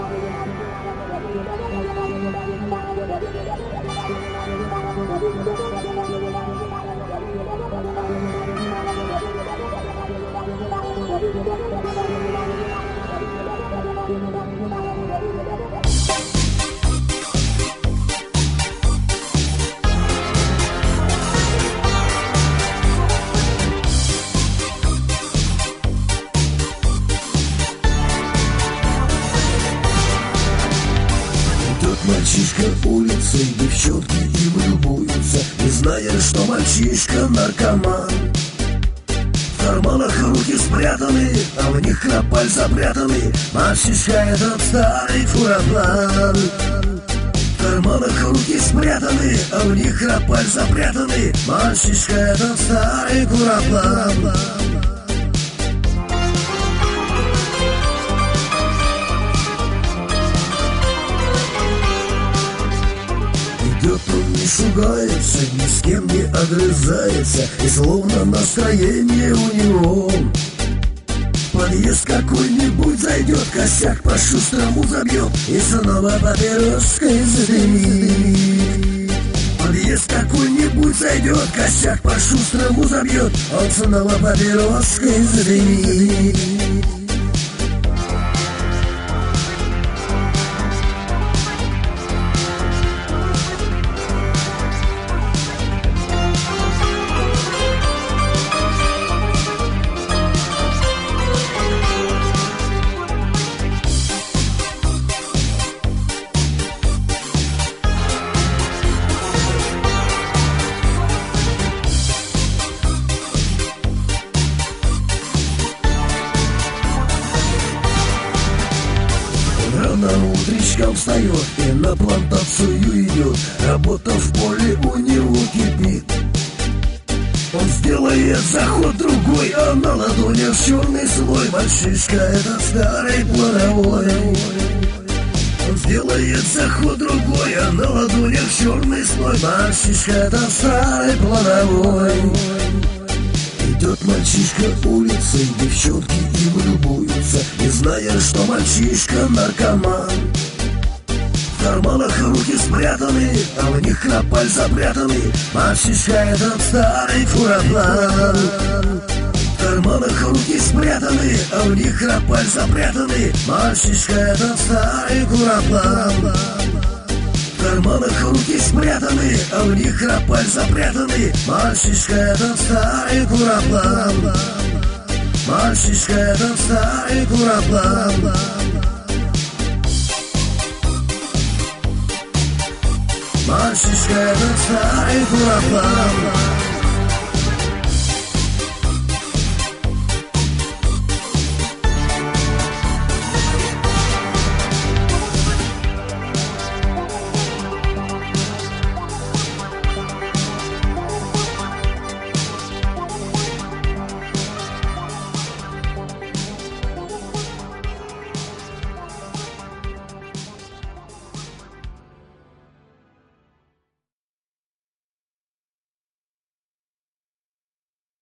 Мальчишка улицей, девчонки им любуются, не зная, что мальчишка наркоман. В карманах руки спрятаны, а в них крапаль запрятаны. Мальчишка этот старый фураплан. В карманах руки спрятаны, а в них крапаль запрятаны. Мальчишка этот старый фураплан. Идет он, не шугается, ни с кем не огрызается, и словно настроение у него. В подъезд какой-нибудь зайдет, косяк по-шустрому забьет и снова папироской задымит. В подъезд какой-нибудь зайдет, косяк по-шустрому забьет, он снова папироской задымит. Рано утречком встает и на плантацию идет, работа в поле у него кипит. Он сделает заход другой, а на ладонях черный слой. Мальчишка это старый плановой. Он сделает заход другой, а на ладонях черный слой. Мальчишка это старый плановой. Идет мальчишка улицей, девчонки им любуются, не зная, что мальчишка наркоман. В карманах руки спрятаны, а в них крапаль запрятаны. Мальчишка этот старый фураплан. В карманах руки спрятаны, а в них крапаль запрятаны. Мальчишка этот старый фураплан. В карманах руки спрятаны, а в них крапаль запрятаны. Мальчишка этот старый фураплан. Мальчишка этот старый фураплан. Мальчишка этот старый фураплан.